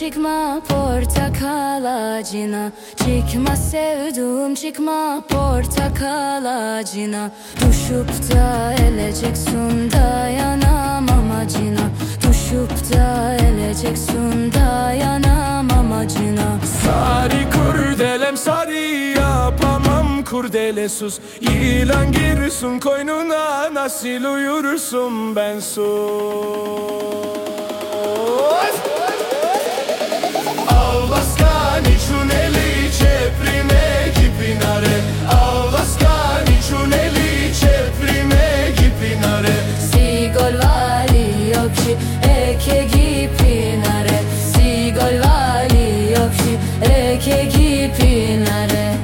çıkma portakal ağacına. Çıkma sevduğum çıkma portakal ağacına. Düşüp da eleceksin dayanamam acına. Düşüp da eleceksin dayanamam acına. Sari kurdelem sari yapamam kurdelesuz. Yılan girsin koynuna nasıl uyursun ben sus. Avlaskani čuneli čeprime gipinare. Avlaskani čuneli čeprime gipinare. Sigol vali yokşi eke gipinare. Sigol vali yokşi eke gipinare.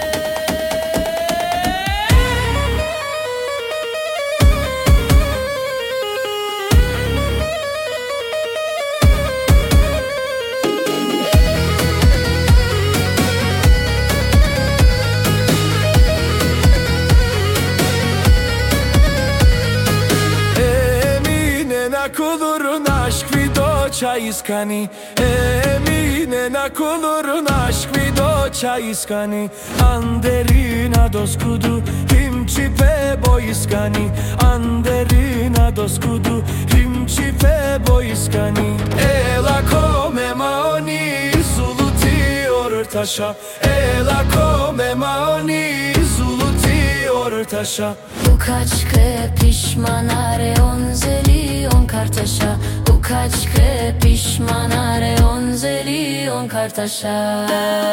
Kulurun aşk video çay iskani. Emine na kulurun aşk video çay iskani. Anderina doskudu himçipe boy iskani. Anderina doskudu himçipe boy iskani. Ela come maoni zuluti ortaşa. Ela come maoni zuluti ortaşa. Bu kaç pişmanare onzeli on kartaşa. Bu kaç pişmanare onzeli on kartaşa.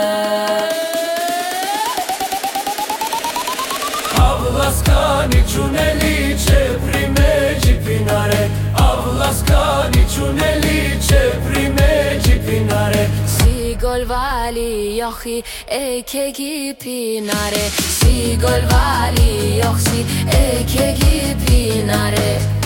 Avlaskani čuneli čeprime gipinare. Avlaskani čuneli čeprime gipinare. Sigol vali yoxi eke gipinare. Sigol vali yoxi eke gipinare.